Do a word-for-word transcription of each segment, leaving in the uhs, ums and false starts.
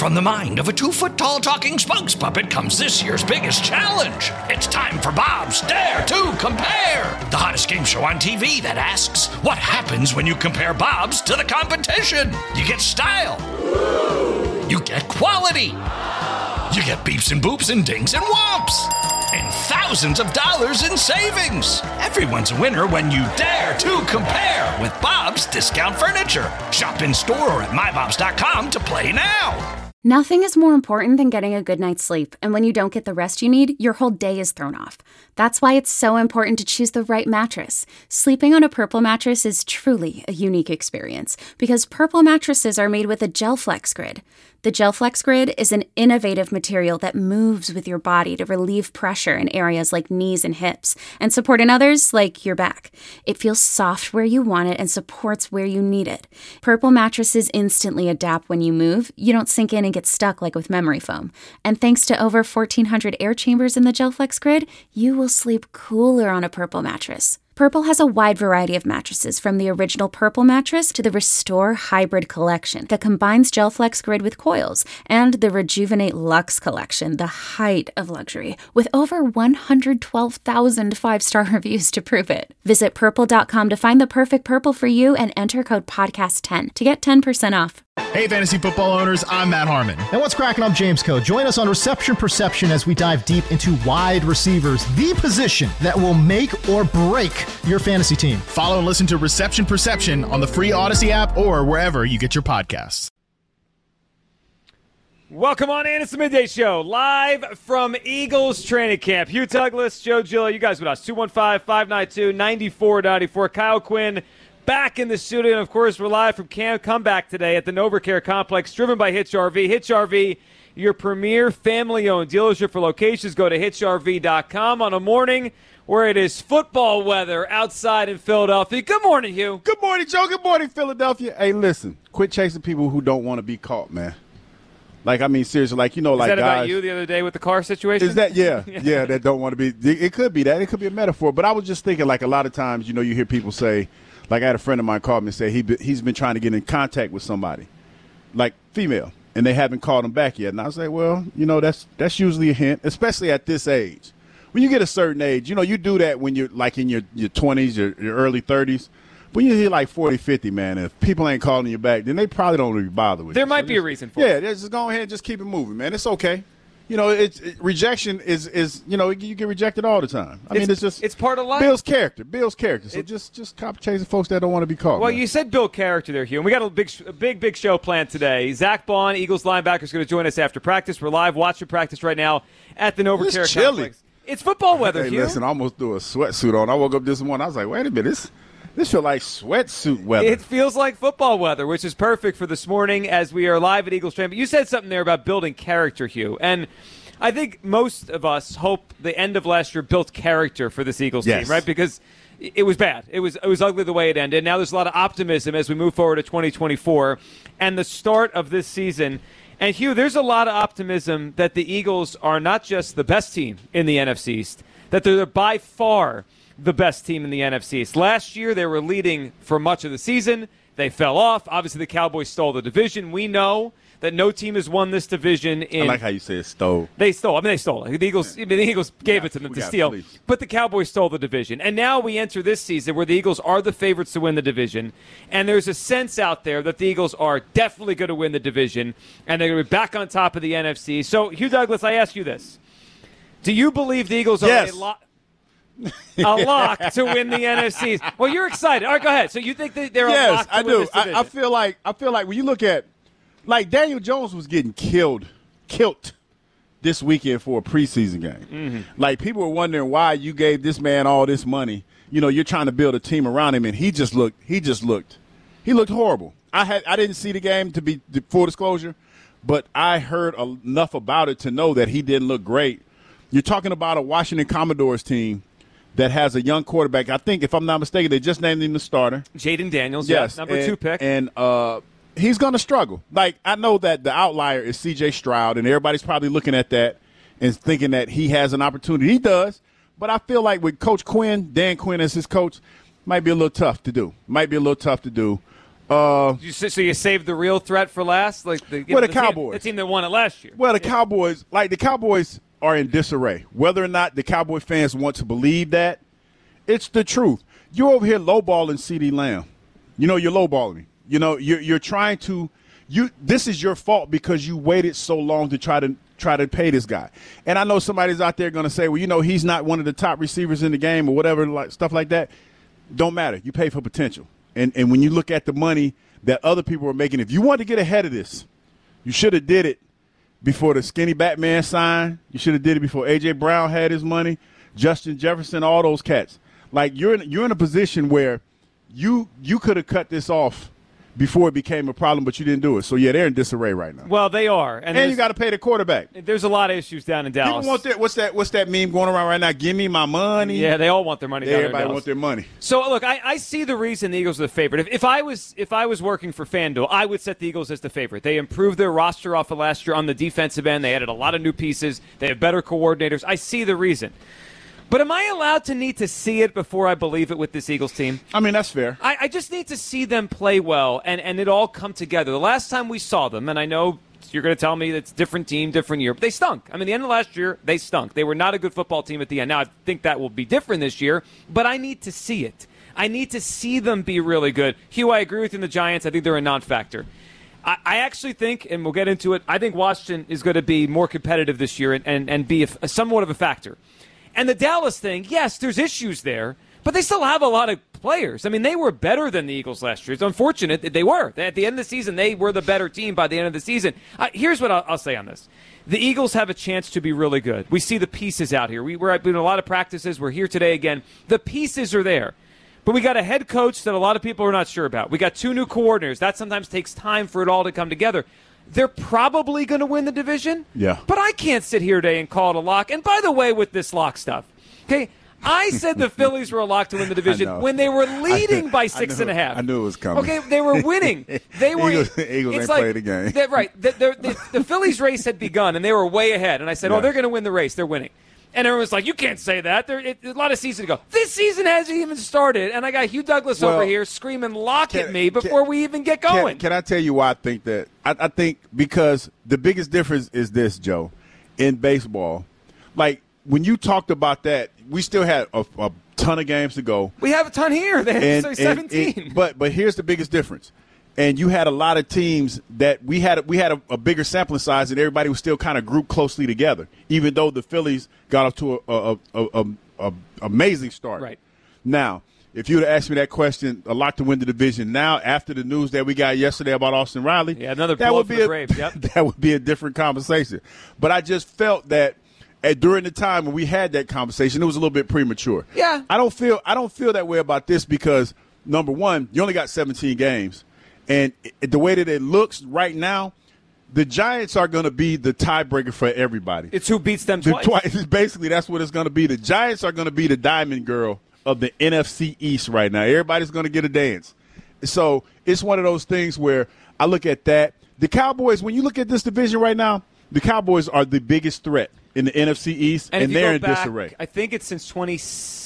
From the mind of a two-foot-tall talking spokes puppet comes this year's biggest challenge. It's time for Bob's Dare to Compare, the hottest game show on T V that asks, what happens when you compare Bobs to the competition? You get style. You get quality. You get beeps and boops and dings and whomps. And thousands of dollars in savings. Everyone's a winner when you dare to compare with Bob's Discount Furniture. Shop in store or at my bobs dot com to play now. Nothing is more important than getting a good night's sleep, and when you don't get the rest you need, your whole day is thrown off. That's why it's so important to choose the right mattress. Sleeping on a Purple mattress is truly a unique experience, because Purple mattresses are made with a GelFlex Grid. The GelFlex Grid is an innovative material that moves with your body to relieve pressure in areas like knees and hips, and support in others like your back. It feels soft where you want it and supports where you need it. Purple mattresses instantly adapt when you move. You don't sink in and get stuck like with memory foam. And thanks to over fourteen hundred air chambers in the GelFlex Grid, you will sleep cooler on a Purple mattress. Purple has a wide variety of mattresses, from the original Purple mattress to the Restore Hybrid collection that combines GelFlex Grid with coils, and the Rejuvenate Luxe collection, the height of luxury, with over one hundred twelve thousand five-star reviews to prove it. Visit purple dot com to find the perfect Purple for you and enter code podcast ten to get ten percent off. Hey, fantasy football owners, I'm Matt Harmon. And what's cracking? I'm James Coe. Join us on Reception Perception as we dive deep into wide receivers, the position that will make or break your fantasy team. Follow and listen to Reception Perception on the free Odyssey app or wherever you get your podcasts. Welcome on in. It's the Midday Show, live from Eagles training camp. Hugh Douglas, Joe Giglio, you guys with us. two one five, five nine two, nine four nine four. Kyle Quinn back in the studio. And, of course, we're live from Camp Comeback today at the NovaCare Complex, driven by Hitch R V. Hitch R V, your premier family-owned dealership for locations. Go to hitch r v dot com on a morning where it is football weather outside in Philadelphia. Good morning, Hugh. Good morning, Joe. Good morning, Philadelphia. Hey, listen, quit chasing people who don't want to be caught, man. Like, I mean, seriously, like, you know, is like that guys. about you the other day with the car situation? Is that, yeah, yeah, that don't want to be. It could be that. It could be a metaphor. But I was just thinking, like, a lot of times, you know, you hear people say, like, I had a friend of mine call me and say he be, he's been trying to get in contact with somebody, like female, and they haven't called him back yet. And I was like, well, you know, that's that's usually a hint, especially at this age. When you get a certain age, you know, you do that when you're, like, in your, your twenties, your, your early thirties. When you hit like forty, fifty, man, if people ain't calling you back, then they probably don't really bother with there you. There might so be just, a reason for yeah, it. Yeah, just go ahead and just keep it moving, man. It's okay. You know, it's it, rejection is, is, you know, you get rejected all the time. I it's, mean, it's just. It's part of life. Bill's character. Bill's character. So it, just just cop chasing folks that don't want to be called. Well, man. you said Bill character there, Hugh. And we got a big, a big, big show planned today. Zach Bond, Eagles linebacker, is going to join us after practice. We're live watching practice right now at the NovaCare It's chilly. Complex. It's football weather, hey, Hugh. Listen, I almost threw a sweatsuit on. I woke up this morning. I was like, wait a minute. This, this feels like sweatsuit weather. It feels like football weather, which is perfect for this morning as we are live at Eagles Train. But you said something there about building character, Hugh. And I think most of us hope the end of last year built character for this Eagles yes. team, right? Because it was bad. It was it was ugly the way it ended. Now there's a lot of optimism as we move forward to twenty twenty-four and the start of this season. And, Hugh, there's a lot of optimism that the Eagles are not just the best team in the N F C East, that they're by far the best team in the N F C East. Last year they were leading for much of the season. They fell off. Obviously the Cowboys stole the division. We know that no team has won this division in. I like how you say it, stole. They stole. I mean, they stole it. The Eagles, I mean, the Eagles gave yeah, it to them to got, steal. please. But the Cowboys stole the division. And now we enter this season where the Eagles are the favorites to win the division. And there's a sense out there that the Eagles are definitely going to win the division. And they're going to be back on top of the N F C. So, Hugh Douglas, I ask you this. Do you believe the Eagles are yes. a lot? a lock to win the N F C. Well, you're excited. All right, go ahead. So you think that they're yes, a lock to I win do. this division? I, I feel like I feel like when you look at, like, Daniel Jones was getting killed, killed this weekend for a preseason game. Mm-hmm. Like, people were wondering why you gave this man all this money. You know, you're trying to build a team around him, and he just looked. He just looked. He looked horrible. I had I didn't see the game, to be full disclosure, but I heard enough about it to know that he didn't look great. You're talking about a Washington Commodores team that has a young quarterback. I think, if I'm not mistaken, they just named him the starter. Jaden Daniels, yes, yeah, number and, two pick. And uh, he's going to struggle. Like, I know that the outlier is C J Stroud, and everybody's probably looking at that and thinking that he has an opportunity. He does, but I feel like with Coach Quinn, Dan Quinn as his coach, might be a little tough to do. Might be a little tough to do. Uh, you, so you saved the real threat for last? Like the, well, the, the Cowboys. Team, the team that won it last year. Well, the yeah. Cowboys, like the Cowboys are in disarray. Whether or not the Cowboy fans want to believe that, it's the truth. You're over here lowballing CeeDee Lamb. You know, you're lowballing me. You know, you're, you're trying to – you. This is your fault because you waited so long to try to try to pay this guy. And I know somebody's out there going to say, well, you know, he's not one of the top receivers in the game or whatever, like stuff like that. Don't matter. You pay for potential. And and when you look at the money that other people are making, if you want to get ahead of this, you should have did it before the skinny Batman signed. You should have did it before A J. Brown had his money, Justin Jefferson, all those cats. Like, you're in, you're in a position where you you could have cut this off before it became a problem, but you didn't do it. So, yeah, they're in disarray right now. Well, they are. And, and you got to pay the quarterback. There's a lot of issues down in Dallas. People want that, what's that What's that meme going around right now? Give me my money. Yeah, they all want their money yeah, down everybody there in want their money. So, look, I, I see the reason the Eagles are the favorite. If, if I was if I was working for FanDuel, I would set the Eagles as the favorite. They improved their roster off of last year on the defensive end. They added a lot of new pieces. They have better coordinators. I see the reason. But am I allowed to need to see it before I believe it with this Eagles team? I mean, that's fair. I, I just need to see them play well and, and it all come together. The last time we saw them, and I know you're going to tell me it's different team, different year, but they stunk. I mean, the end of last year, they stunk. They were not a good football team at the end. Now, I think that will be different this year, but I need to see it. I need to see them be really good. Hugh, I agree with you in the Giants. I think they're a non-factor. I, I actually think, and we'll get into it, I think Washington is going to be more competitive this year and, and, and be a, a somewhat of a factor. And the Dallas thing, yes, there's issues there, but they still have a lot of players. I mean, they were better than the Eagles last year. It's unfortunate that they were. At the end of the season, they were the better team by the end of the season. Uh, here's what I'll, I'll say on this. The Eagles have a chance to be really good. We see the pieces out here. We, we're doing a lot of practices. We're here today again. The pieces are there. But we got a head coach that a lot of people are not sure about. We got two new coordinators. That sometimes takes time for it all to come together. They're probably going to win the division. Yeah. But I can't sit here today and call it a lock. And by the way, with this lock stuff, okay, I said the Phillies were a lock to win the division when they were leading by six knew, and a half. I knew it was coming. Okay, they were winning. They were. Eagles, Eagles it's ain't like, played the game. They, right. The, the, the, the Phillies race had begun, and they were way ahead. And I said, yeah. oh, they're going to win the race. They're winning. And everyone's like, you can't say that. There, it, a lot of seasons ago. This season hasn't even started, and I got Hugh Douglas well, over here screaming lock can, at me before can, we even get going. Can, can I tell you why I think that? I, I think because the biggest difference is this, Joe, in baseball. Like, when you talked about that, we still had a, a ton of games to go. We have a ton here. They have seventeen. And, and, but but here's the biggest difference. And you had a lot of teams that we had we had a, a bigger sampling size, and everybody was still kind of grouped closely together, even though the Phillies got off to a, a, a, a, a amazing start. Right. Now, if you would have asked me that question, a lot to win the division now, after the news that we got yesterday about Austin Riley, yeah, another that would be a, grave. Yep. that would be a different conversation. But I just felt that at, during the time when we had that conversation, it was a little bit premature. Yeah. I don't feel I don't feel that way about this because, number one, you only got seventeen games. And the way that it looks right now, the Giants are going to be the tiebreaker for everybody. It's who beats them twice. twice. Basically, that's what it's going to be. The Giants are going to be the diamond girl of the N F C East right now. Everybody's going to get a dance. So it's one of those things where I look at that. The Cowboys, when you look at this division right now, the Cowboys are the biggest threat in the N F C East, and, and they're in back, disarray. I think it's since twenty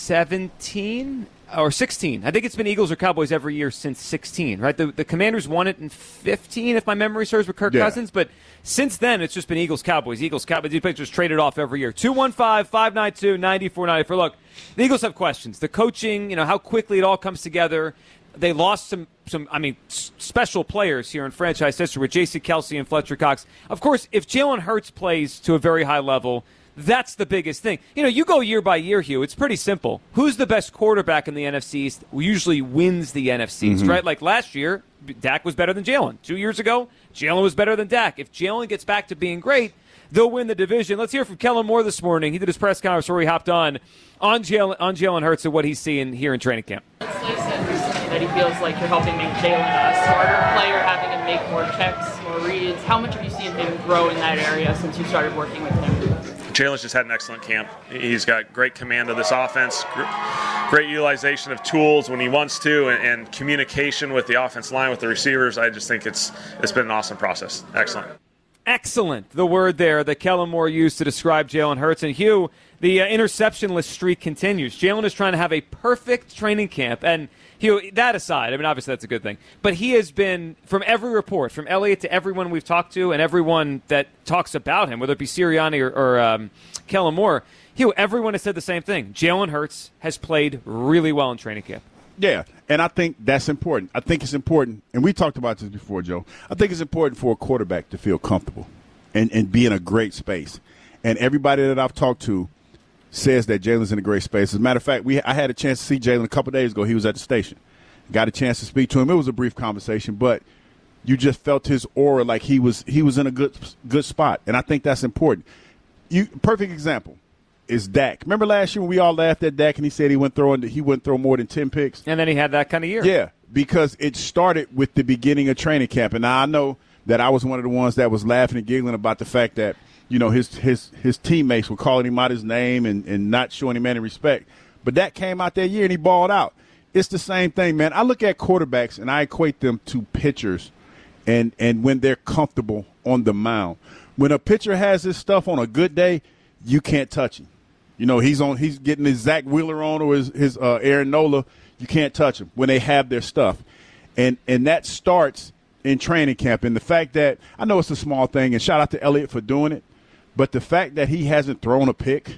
seventeen or sixteen. I think it's been Eagles or Cowboys every year since sixteen, right? The, the Commanders won it in fifteen, if my memory serves, with Kirk yeah. Cousins. But since then, it's just been Eagles, Cowboys, Eagles, Cowboys. These players just traded off every year. two one five, five nine two, nine four nine four. Look, the Eagles have questions. The coaching, you know, how quickly it all comes together. They lost some, some I mean, s- special players here in franchise history with J C Kelsey and Fletcher Cox. Of course, if Jalen Hurts plays to a very high level, that's the biggest thing. You know, you go year by year, Hugh, it's pretty simple. Who's the best quarterback in the N F C East usually wins the N F C East, mm-hmm. right? Like last year, Dak was better than Jalen. Two years ago, Jalen was better than Dak. If Jalen gets back to being great, they'll win the division. Let's hear from Kellen Moore this morning. He did his press conference where he hopped on on Jalen, on Jalen Hurts and what he's seeing here in training camp. That he feels like you're helping make Jalen a smarter player, having him make more checks, more reads. How much have you seen him grow in that area since you started working with him? Jalen's just had an excellent camp. He's got great command of this offense, great utilization of tools when he wants to, and, and communication with the offense line, with the receivers. I just think it's it's been an awesome process. Excellent. excellent, the word there that Kellen Moore used to describe Jalen Hurts. And Hugh, the uh, interceptionless streak continues. Jalen is trying to have a perfect training camp. And Hugh, that aside, I mean, obviously that's a good thing. But he has been, from every report, from Elliott to everyone we've talked to and everyone that talks about him, whether it be Sirianni or, or um, Kellen Moore, Hugh, everyone has said the same thing. Jalen Hurts has played really well in training camp. Yeah, and I think that's important. I think it's important, and we talked about this before, Joe. I think it's important for a quarterback to feel comfortable and, and be in a great space. And everybody that I've talked to says that Jalen's in a great space. As a matter of fact, we I had a chance to see Jalen a couple days ago. He was at the station. Got a chance to speak to him. It was a brief conversation, but you just felt his aura like he was he was in a good good spot, and I think that's important. You perfect example is Dak. Remember last year when we all laughed at Dak and he said he went throwing he wouldn't throw more than ten picks? And then he had that kind of year. Yeah, because it started with the beginning of training camp. And now I know that I was one of the ones that was laughing and giggling about the fact that, you know, his his his teammates were calling him out his name and, and not showing him any respect. But Dak came out that year and he balled out. It's the same thing, man. I look at quarterbacks and I equate them to pitchers and, and when they're comfortable on the mound. When a pitcher has his stuff on a good day, you can't touch him. You know, he's on. He's getting his Zach Wheeler on or his, his uh, Aaron Nola. You can't touch him when they have their stuff. And and that starts in training camp. And the fact that – I know it's a small thing, and shout out to Elliott for doing it, but the fact that he hasn't thrown a pick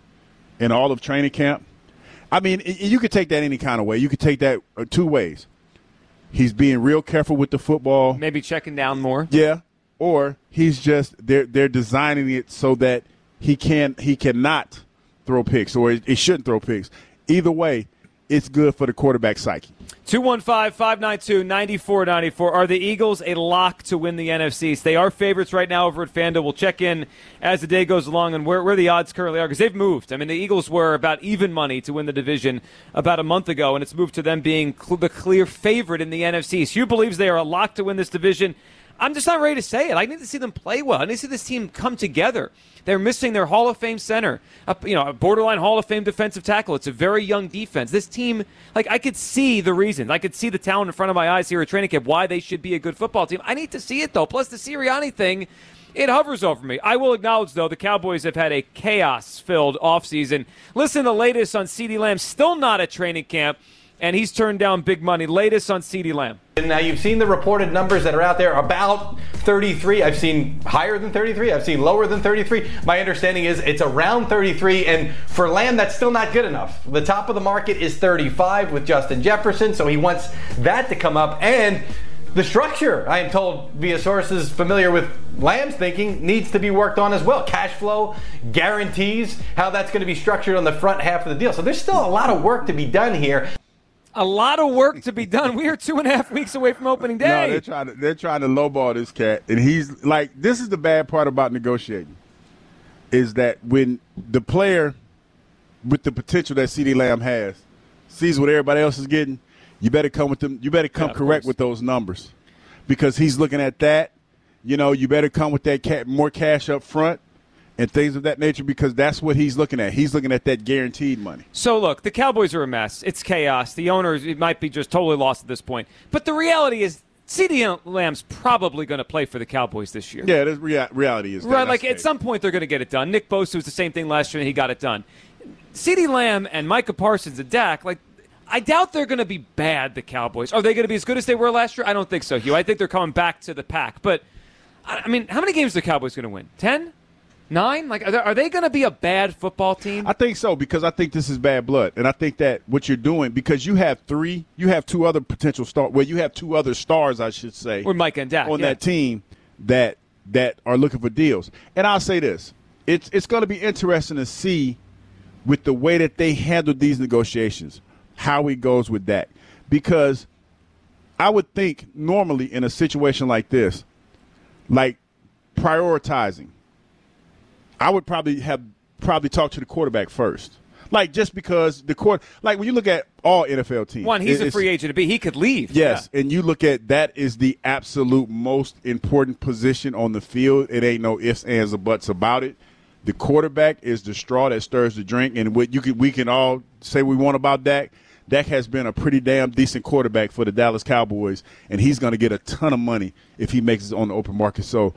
in all of training camp, I mean, you could take that any kind of way. You could take that two ways. He's being real careful with the football. Maybe checking down more. Yeah. Or he's just they're they're designing it so that he can he cannot – throw picks, or he shouldn't throw picks. Either way, it's good for the quarterback psyche. two one five, five nine two, nine four nine four. Are the Eagles a lock to win the N F C? They are favorites right now over at FanDuel. We'll check in as the day goes along and where, where the odds currently are, because they've moved. I mean, the Eagles were about even money to win the division about a month ago, and it's moved to them being cl- the clear favorite in the N F C. Hugh believes they are a lock to win this division. I'm just not ready to say it. I need to see them play well. I need to see this team come together. They're missing their Hall of Fame center, a, you know, a borderline Hall of Fame defensive tackle. It's a very young defense. This team, like, I could see the reasons. I could see the talent in front of my eyes here at training camp, why they should be a good football team. I need to see it, though. Plus, the Sirianni thing, it hovers over me. I will acknowledge, though, the Cowboys have had a chaos-filled offseason. Listen to the latest on CeeDee Lamb, still not at training camp, and he's turned down big money. Latest on CeeDee Lamb. Now, you've seen the reported numbers that are out there about thirty-three. I've seen higher than thirty-three. I've seen lower than thirty-three. My understanding is it's around thirty-three, and for Lamb, that's still not good enough. The top of the market is thirty-five with Justin Jefferson, so he wants that to come up. And the structure, I am told via sources familiar with Lamb's thinking, needs to be worked on as well. Cash flow, guarantees, how that's going to be structured on the front half of the deal. So there's still a lot of work to be done here. A lot of work to be done. We are two and a half weeks away from opening day. No, they're trying to they're trying to lowball this cat, and he's like, this is the bad part about negotiating, is that when the player with the potential that CeeDee Lamb has sees what everybody else is getting, you better come with them. You better come yeah, correct course. with those numbers, because he's looking at that. You know, you better come with that cat, more cash up front. And things of that nature, because that's what he's looking at. He's looking at that guaranteed money. So, look, the Cowboys are a mess. It's chaos. The owners it might be just totally lost at this point. But the reality is CeeDee Lamb's probably going to play for the Cowboys this year. Yeah, the rea- reality is that. Right, like at some point they're going to get it done. Nick Bosa was the same thing last year, and he got it done. CeeDee Lamb and Micah Parsons and Dak, like, I doubt they're going to be bad, the Cowboys. Are they going to be as good as they were last year? I don't think so, Hugh. I think they're coming back to the pack. But, I mean, how many games are the Cowboys going to win? Ten? Nine? Like, are they, are they going to be a bad football team? I think so, because I think this is bad blood. And I think that what you're doing, because you have three, you have two other potential stars, well, you have two other stars, I should say. Or Mike and Dak. On yeah. that team that that are looking for deals. And I'll say this. It's, it's going to be interesting to see with the way that they handle these negotiations, how it goes with Dak. Because I would think normally in a situation like this, like prioritizing, I would probably have probably talk to the quarterback first. Like, just because the court, like when you look at all N F L teams. One, he's a free agent to be. He could leave. Yes, yeah. And you look at that is the absolute most important position on the field. It ain't no ifs, ands, or buts about it. The quarterback is the straw that stirs the drink. And what you can, we can all say we want about Dak. Dak has been a pretty damn decent quarterback for the Dallas Cowboys, and he's going to get a ton of money if he makes it on the open market. So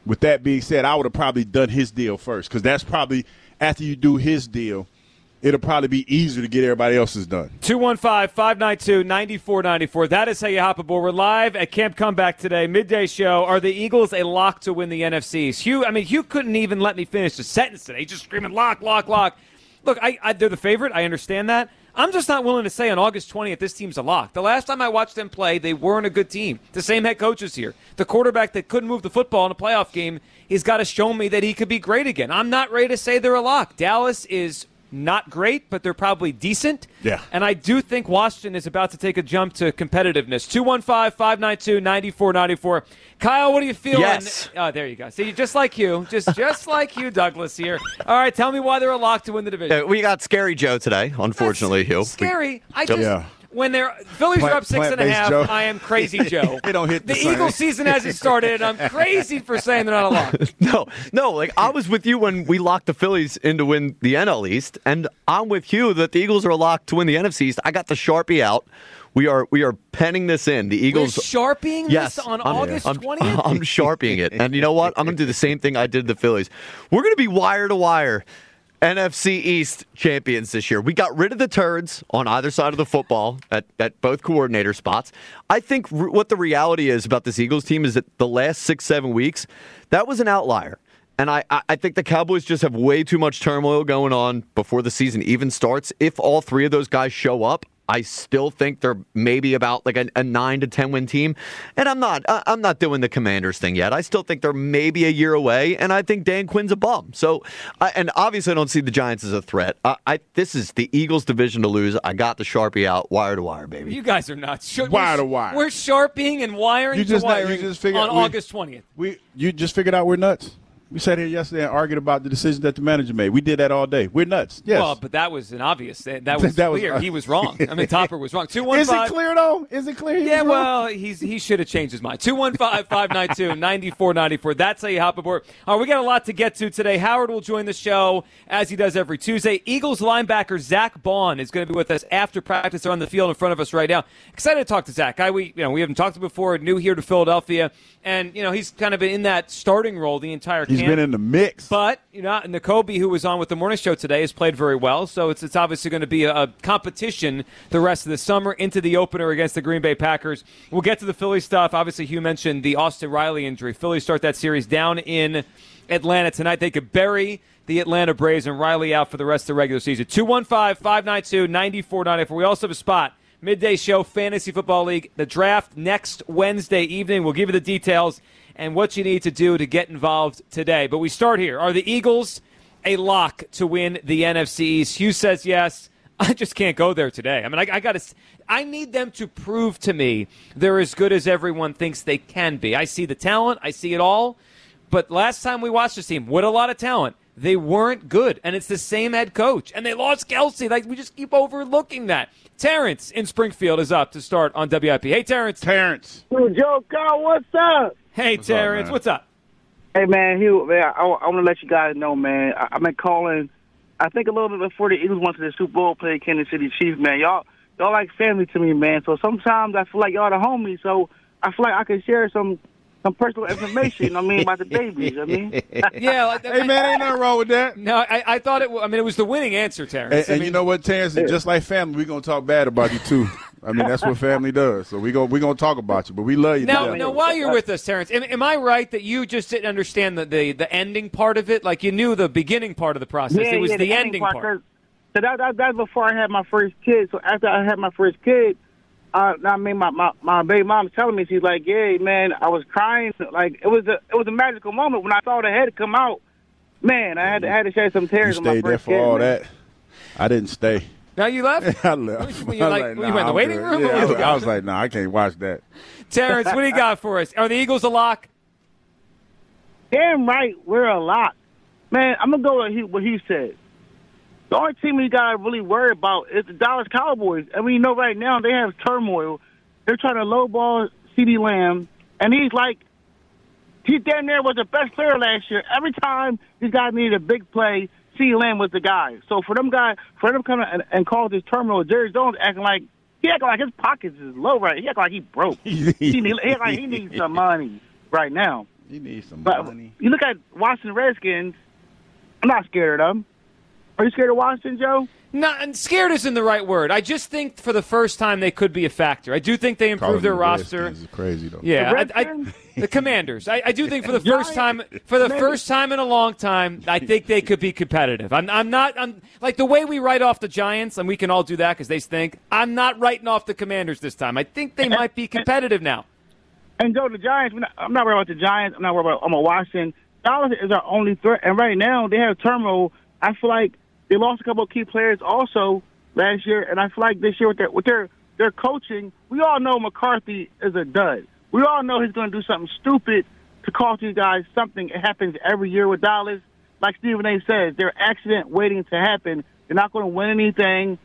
With that being said, I would have probably done his deal first because that's probably after you do his deal, it'll probably be easier to get everybody else's done. two one five, five nine two, nine four nine four. That is how you hop aboard. We're live at Camp Comeback today, midday show. Are the Eagles a lock to win the N F C? Hugh, I mean, Hugh couldn't even let me finish the sentence today. He's just screaming, lock, lock, lock. Look, I, I, they're the favorite. I understand that. I'm just not willing to say on August twentieth this team's a lock. The last time I watched them play, they weren't a good team. The same head coach is here. The quarterback that couldn't move the football in a playoff game, he's got to show me that he could be great again. I'm not ready to say they're a lock. Dallas is not great, but they're probably decent. Yeah. And I do think Washington is about to take a jump to competitiveness. two one five, five nine two, nine four nine four. Kyle, what do you feel? Yes. Oh, there you go. See, just like you. Just just like you, Douglas, here. All right, tell me why they're a lock to win the division. Uh, we got Scary Joe today, unfortunately, Hugh. Scary. We, I just... Yeah. When they're Phillies Plant, are up six and a half, Joe. I am crazy Joe. They don't hit the, the same. Eagles season hasn't started, and I'm crazy for saying they're not a lock. No, no, like I was with you when we locked the Phillies in to win the N L East, and I'm with you that the Eagles are a lock to win the N F C East. I got the Sharpie out. We are we are penning this in. The Eagles We're sharpieing yes, this on I'm, August I'm, twentieth? I'm sharpieing it. And you know what? I'm going to do the same thing I did the Phillies. We're going to be wire to wire N F C East champions this year. We got rid of the turds on either side of the football at, at both coordinator spots. I think r- what the reality is about this Eagles team is that the last six, seven weeks, that was an outlier. And I, I think the Cowboys just have way too much turmoil going on before the season even starts. If all three of those guys show up, I still think they're maybe about like a, a nine to ten win team, and I'm not. I'm not doing the Commanders thing yet. I still think they're maybe a year away, and I think Dan Quinn's a bum. So, I, and obviously, I don't see the Giants as a threat. I, I this is the Eagles' division to lose. I got the Sharpie out, wire to wire, baby. You guys are nuts. Sh- wire we're, to wire. We're sharpieing and wiring You just to not- wiring you just figured on we- August twentieth. We you just figured out we're nuts. We sat here yesterday and argued about the decision that the manager made. We did that all day. We're nuts. Yes. Well, but that was an obvious. That, that was That was- clear. he was wrong. I mean, Topper was wrong. Two one Is five. it clear though? Is it clear? he Yeah, was wrong? well, he's he should have changed his mind. two one five, five nine two, nine four nine four. That's how you hop aboard. All right, we got a lot to get to today. Howard will join the show, as he does every Tuesday. Eagles linebacker Zach Baun is going to be with us after practice. They're on the field in front of us right now. Excited to talk to Zach. Guy we, you know, we haven't talked to before, new here to Philadelphia. And, you know, he's kind of been in that starting role the entire He's camp. been in the mix. But, you know, Nakobe, who was on with the morning show today, has played very well. So it's it's obviously going to be a, a competition the rest of the summer into the opener against the Green Bay Packers. We'll get to the Philly stuff. Obviously, Hugh mentioned the Austin Riley injury. Phillies start that series down in Atlanta tonight. They could bury the Atlanta Braves and Riley out for the rest of the regular season. two one five, five nine two, nine four nine four. We also have a spot. Midday show, Fantasy Football League. The draft next Wednesday evening. We'll give you the details and what you need to do to get involved today. But we start here. Are the Eagles a lock to win the N F C East? Hugh says yes. I just can't go there today. I mean, I, I got to. I need them to prove to me they're as good as everyone thinks they can be. I see the talent. I see it all. But last time we watched this team with a lot of talent, they weren't good. And it's the same head coach. And they lost Kelsey. Like, we just keep overlooking that. Terrence in Springfield is up to start on W I P. Hey, Terrence. Terrence. Joe, Carl, what's up? Hey, What's up, Terrence. man? What's up? Hey, man, Hugh, man, I, I want to let you guys know, man, I, I've been calling, I think a little bit before the Eagles went to the Super Bowl, played Kansas City Chiefs, man. Y'all y'all like family to me, man. So sometimes I feel like y'all the homies, so I feel like I can share some some personal information, you know what I mean, about the babies, you know what I mean? Yeah. Like, Hey, man, ain't nothing wrong with that. No, I, I thought it was, I mean, it was the winning answer, Terrence. And, I and mean, you know what, Terrence? Just like family, we're going to talk bad about you, too. I mean, that's what family does. So we're going we gonna talk about you, but we love you. Now, to now, death. while you're with us, Terrence, am, am I right that you just didn't understand the, the, the ending part of it? Like, you knew the beginning part of the process. Yeah, it was yeah, the, ending part. part. So that, that, that's before I had my first kid. So after I had my first kid, uh, I mean, my, my, my baby mom's telling me, she's like, yeah, man, I was crying. Like, it was a it was a magical moment when I saw the head come out. Man, I had to, I had to shed some You tears on my stayed there first for kid, all man. that. I didn't stay. Now you left? I left. You, you, I was like, like, you nah, went in the I'm waiting good. room? Yeah, Or I, where'd was, you go? I was like, no, nah, I can't watch that. Terrence, what do you got for us? Are the Eagles a lock? Damn right, we're a lot. Man, I'm going to go with what he said. The only team you got to really worry about is the Dallas Cowboys. And we know right now they have turmoil. They're trying to lowball CeeDee Lamb, and he's like, he damn near was the best player last year. Every time these guys needed a big play, CeeDee Lamb was the guy. So for them guys, for them coming and, and call this turmoil, Jerry Jones acting like, he acting like his pockets is low right. He acting like he broke. he, need, he acting like he needs some money right now. You need some But money. you look at Washington Redskins. I'm not scared of them. Are you scared of Washington, Joe? No, and scared isn't the right word. I just think for the first time they could be a factor. I do think they improved their the roster. Redskins is crazy though. Yeah, The I, I, Redskins? the Commanders. I, I do think for the first time, for the first time in a long time, I think they could be competitive. I'm, I'm not. I'm like the way we write off the Giants, and we can all do that because they stink. I'm not writing off the Commanders this time. I think they might be competitive now. And Joe, the Giants. we're not- I'm not worried about the Giants. I'm not worried about. I'm a Washington. Dallas is our only threat, and right now they have turmoil. I feel like they lost a couple of key players also last year, and I feel like this year with their with their their coaching, we all know McCarthy is a dud. We all know he's going to do something stupid to cost these guys something. It happens every year with Dallas. Like Stephen A. says, they're accident waiting to happen. They're not going to win anything.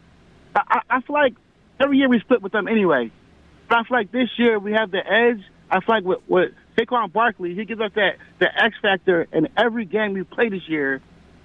I, I, I feel like every year we split with them anyway. But I feel like this year we have the edge. I feel like with, with Saquon Barkley, he gives us that, that X factor in every game we play this year.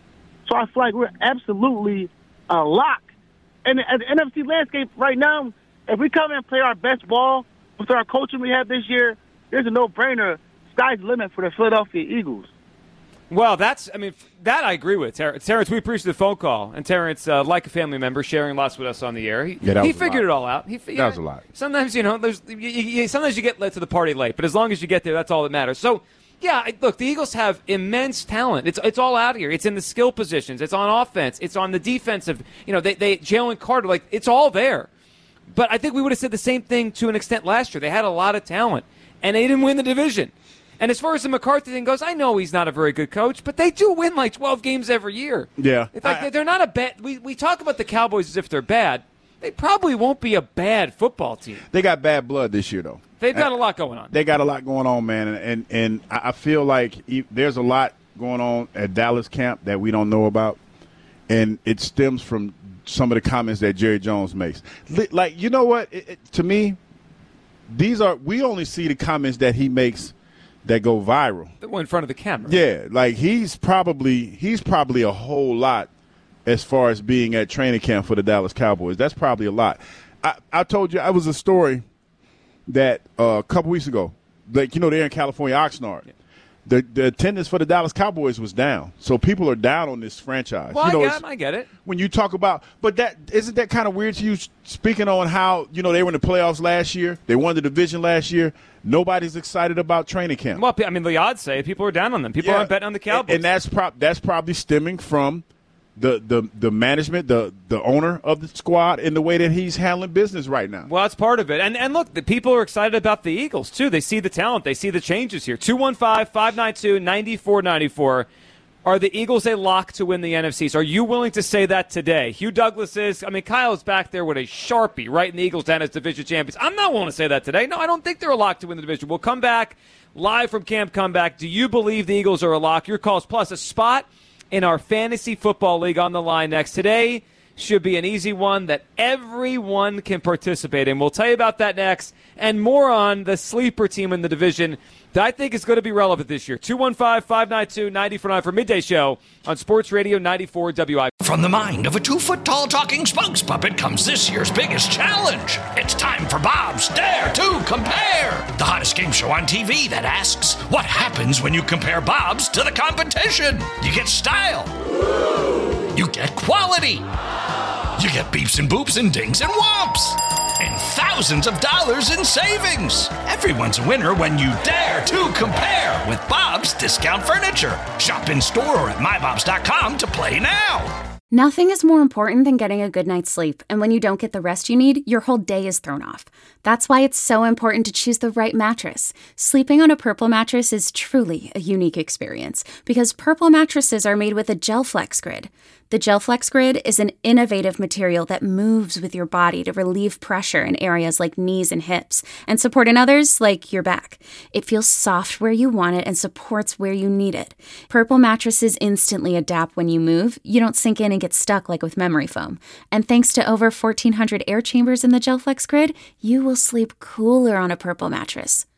So I feel like we're absolutely a lock. And at the N F C landscape right now, if we come in and play our best ball with our coaching we have this year, there's a no-brainer. Sky's the limit for the Philadelphia Eagles. Well, that's, I mean, that I agree with. Ter- Terrence, we appreciate the phone call. And Terrence, uh, like a family member, sharing lots with us on the air. He, Yeah, that he was a figured lot. it all out. He, That yeah, was a lot. Sometimes, you know, there's you, you, sometimes you get led to the party late, but as long as you get there, that's all that matters. So, yeah, I- look, the Eagles have immense talent. It's it's all out here. It's in the skill positions. It's on offense. It's on the defensive. You know, they, they Jalen Carter, like, it's all there. But I think we would have said the same thing to an extent last year. They had a lot of talent, and they didn't win the division. And as far as the McCarthy thing goes, I know he's not a very good coach, but they do win like twelve games every year. Yeah. It's like I- they're not a bad. We, we talk about the Cowboys as if they're bad. They probably won't be a bad football team. They got bad blood this year, though. They've got a lot going on. They got a lot going on, man, and and, and I I feel like e- there's a lot going on at Dallas camp that we don't know about, and it stems from some of the comments that Jerry Jones makes. Li- Like, you know what? It, it, to me, these are we only see the comments that he makes that go viral. That went in front of the camera. Yeah, like he's probably he's probably a whole lot as far as being at training camp for the Dallas Cowboys. That's probably a lot. I, I told you I was a story that uh, a couple weeks ago, like you know they're in California, Oxnard. Yeah. The the attendance for the Dallas Cowboys was down, so people are down on this franchise. Well, you know, I, it's- get, I get it. when you talk about, but that isn't that kind of weird to you? Speaking on how you know they were in the playoffs last year, they won the division last year. Nobody's excited about training camp. Well, I mean, the odds say people are down on them. People Yeah. aren't betting on the Cowboys. and, and that's prob that's probably stemming from the, the the management, the the owner of the squad, and the way that he's handling business right now. Well, that's part of it. And and look, the people are excited about the Eagles, too. They see the talent. They see the changes here. two one five, five nine two, nine four nine four. Are the Eagles a lock to win the N F C? So are you willing to say that today? Hugh Douglas is. I mean, Kyle's back there with a Sharpie, writing the Eagles down as division champions. I'm not willing to say that today. No, I don't think they're a lock to win the division. We'll come back live from Camp Comeback. Do you believe the Eagles are a lock? Your calls plus a spot in our fantasy football league on the line next. Today should be an easy one that everyone can participate in. We'll tell you about that next and more on the sleeper team in the division that I think is going to be relevant this year. two one five, five nine two, nine four nine for Midday Show on Sports Radio ninety-four W I. From the mind of a two-foot-tall talking spokes puppet comes this year's biggest challenge. It's time for Bob's Dare to Compare, the hottest game show on T V that asks, what happens when you compare Bob's to the competition? You get style. You get quality. You get beeps and boops and dings and whomps. And thousands of dollars in savings. Everyone's a winner when you dare to compare with Bob's Discount Furniture. Shop in store or at my bobs dot com to play now. Nothing is more important than getting a good night's sleep, and when you don't get the rest you need, your whole day is thrown off. That's why it's so important to choose the right mattress. Sleeping on a Purple mattress is truly a unique experience, because Purple mattresses are made with a GelFlex Grid. The GelFlex Grid is an innovative material that moves with your body to relieve pressure in areas like knees and hips, and support in others like your back. It feels soft where you want it and supports where you need it. Purple mattresses instantly adapt when you move. You don't sink in and get stuck like with memory foam. And thanks to over fourteen hundred air chambers in the GelFlex Grid, you will sleep cooler on a Purple mattress.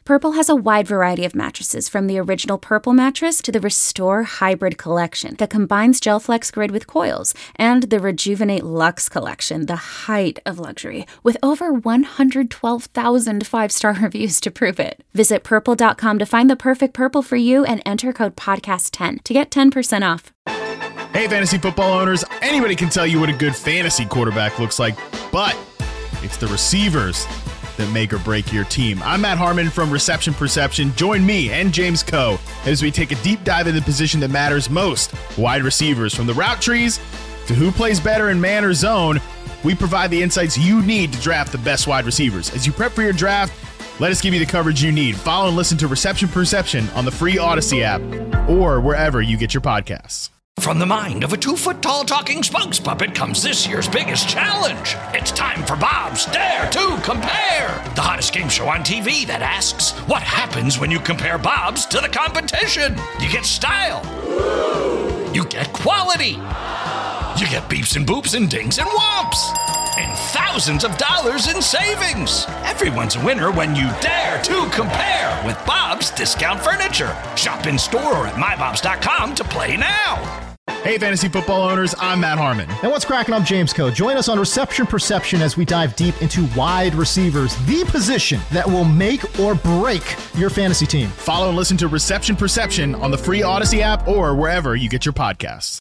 Purple has a wide variety of mattresses, from the original Purple mattress to the Restore Hybrid collection that combines GelFlex Grid with coils, and the Rejuvenate Luxe collection, the height of luxury, with over one hundred twelve thousand five-star reviews to prove it. Visit purple dot com to find the perfect Purple for you and enter code podcast ten to get ten percent off. Hey, fantasy football owners, anybody can tell you what a good fantasy quarterback looks like, but it's the receivers that make or break your team. I'm Matt Harmon from Reception Perception. Join me and James Coe as we take a deep dive into the position that matters most, wide receivers. From the route trees to who plays better in man or zone, we provide the insights you need to draft the best wide receivers. As you prep for your draft, let us give you the coverage you need. Follow and listen to Reception Perception on the free Odyssey app or wherever you get your podcasts. From the mind of a two-foot-tall talking spokes puppet comes this year's biggest challenge. It's time for Bob's Dare to Compare, the hottest game show on T V that asks, what happens when you compare Bob's to the competition? You get style. You get quality. You get beeps and boops and dings and whomps. And thousands of dollars in savings. Everyone's a winner when you dare to compare with Bob's Discount Furniture. Shop in store or at my bobs dot com to play now. Hey, fantasy football owners, I'm Matt Harmon. And what's cracking? I'm James Coe. Join us on Reception Perception as we dive deep into wide receivers, the position that will make or break your fantasy team. Follow and listen to Reception Perception on the free Odyssey app or wherever you get your podcasts.